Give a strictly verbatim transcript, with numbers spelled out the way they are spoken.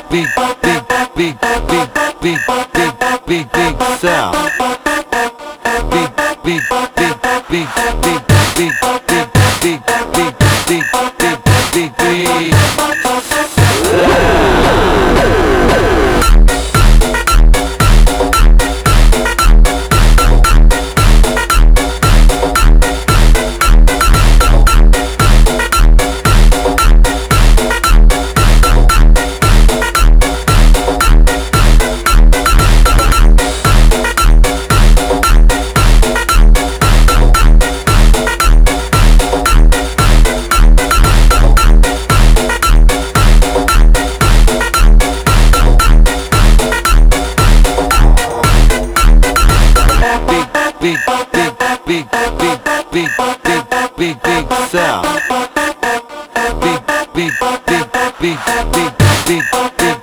big, big, big, big, big, big, big, big sound. Big, big, big, big, big, big, big, big, big, big, big, big, big. Big, big, big, big, big, big, big, big sound. Big, big, big, big, big, big, big,